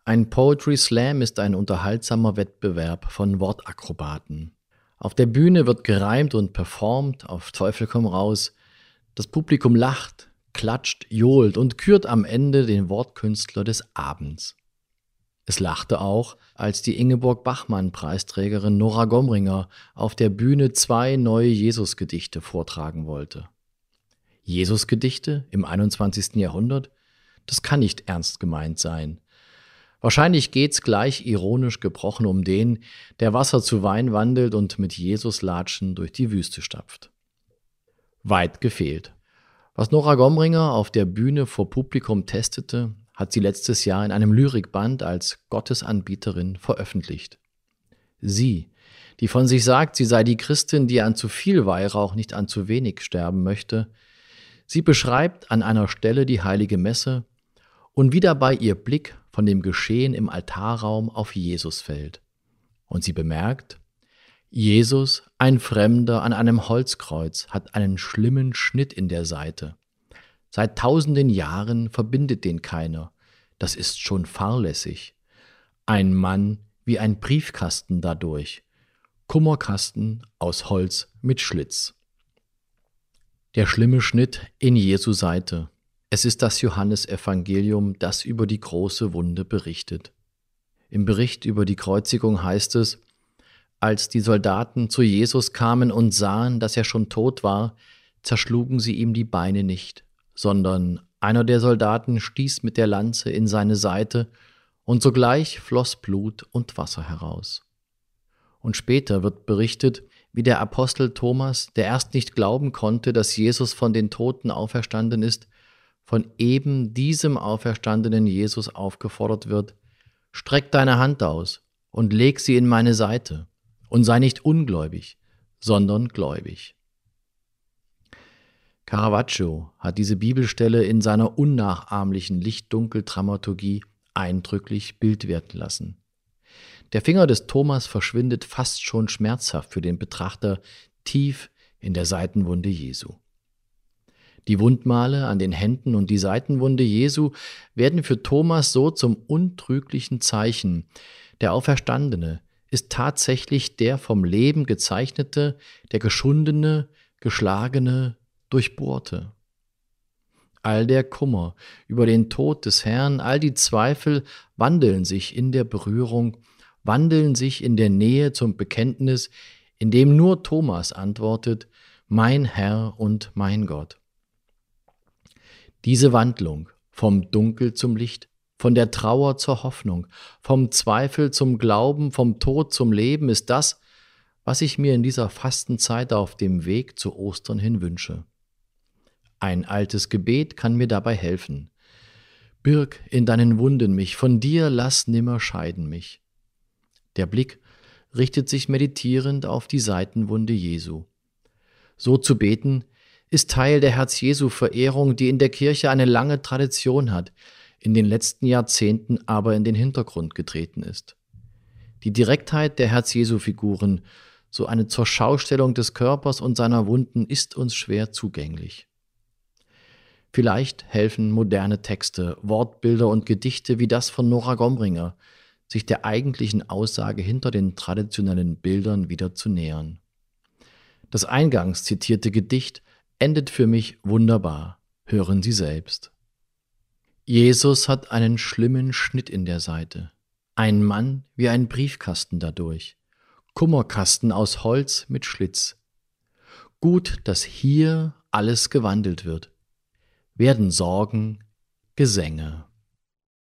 Ein Poetry Slam ist ein unterhaltsamer Wettbewerb von Wortakrobaten. Auf der Bühne wird gereimt und performt, auf Teufel komm raus. Das Publikum lacht, klatscht, johlt und kürt am Ende den Wortkünstler des Abends. Es lachte auch, als die Ingeborg-Bachmann-Preisträgerin Nora Gomringer auf der Bühne 2 neue Jesusgedichte vortragen wollte. Jesusgedichte im 21. Jahrhundert? Das kann nicht ernst gemeint sein. Wahrscheinlich geht's gleich ironisch gebrochen um den, der Wasser zu Wein wandelt und mit Jesuslatschen durch die Wüste stapft. Weit gefehlt. Was Nora Gomringer auf der Bühne vor Publikum testete, hat sie letztes Jahr in einem Lyrikband als Gottesanbieterin veröffentlicht. Sie, die von sich sagt, sie sei die Christin, die an zu viel Weihrauch, nicht an zu wenig sterben möchte, sie beschreibt an einer Stelle die heilige Messe und wie dabei ihr Blick von dem Geschehen im Altarraum auf Jesus fällt. Und sie bemerkt, Jesus, ein Fremder an einem Holzkreuz, hat einen schlimmen Schnitt in der Seite. Seit tausenden Jahren verbindet den keiner. Das ist schon fahrlässig. Ein Mann wie ein Briefkasten dadurch. Kummerkasten aus Holz mit Schlitz. Der schlimme Schnitt in Jesu Seite. Es ist das Johannesevangelium, das über die große Wunde berichtet. Im Bericht über die Kreuzigung heißt es, als die Soldaten zu Jesus kamen und sahen, dass er schon tot war, zerschlugen sie ihm die Beine nicht, sondern einer der Soldaten stieß mit der Lanze in seine Seite und sogleich floss Blut und Wasser heraus. Und später wird berichtet, wie der Apostel Thomas, der erst nicht glauben konnte, dass Jesus von den Toten auferstanden ist, von eben diesem auferstandenen Jesus aufgefordert wird, streck deine Hand aus und leg sie in meine Seite und sei nicht ungläubig, sondern gläubig. Caravaggio hat diese Bibelstelle in seiner unnachahmlichen Licht-Dunkel-Dramaturgie eindrücklich Bild werden lassen. Der Finger des Thomas verschwindet fast schon schmerzhaft für den Betrachter tief in der Seitenwunde Jesu. Die Wundmale an den Händen und die Seitenwunde Jesu werden für Thomas so zum untrüglichen Zeichen. Der Auferstandene ist tatsächlich der vom Leben gezeichnete, der geschundene, geschlagene, durchbohrte. All der Kummer über den Tod des Herrn, all die Zweifel wandeln sich in der Berührung, wandeln sich in der Nähe zum Bekenntnis, in dem nur Thomas antwortet, mein Herr und mein Gott. Diese Wandlung vom Dunkel zum Licht, von der Trauer zur Hoffnung, vom Zweifel zum Glauben, vom Tod zum Leben ist das, was ich mir in dieser Fastenzeit auf dem Weg zu Ostern hin wünsche. Ein altes Gebet kann mir dabei helfen. Birg in deinen Wunden mich, von dir lass nimmer scheiden mich. Der Blick richtet sich meditierend auf die Seitenwunde Jesu. So zu beten ist Teil der Herz-Jesu-Verehrung, die in der Kirche eine lange Tradition hat, in den letzten Jahrzehnten aber in den Hintergrund getreten ist. Die Direktheit der Herz-Jesu-Figuren, so eine Zurschaustellung des Körpers und seiner Wunden, ist uns schwer zugänglich. Vielleicht helfen moderne Texte, Wortbilder und Gedichte wie das von Nora Gomringer, sich der eigentlichen Aussage hinter den traditionellen Bildern wieder zu nähern. Das eingangs zitierte Gedicht endet für mich wunderbar. Hören Sie selbst. Jesus hat einen schlimmen Schnitt in der Seite. Ein Mann wie ein Briefkasten dadurch. Kummerkasten aus Holz mit Schlitz. Gut, dass hier alles gewandelt wird. Werden Sorgen Gesänge.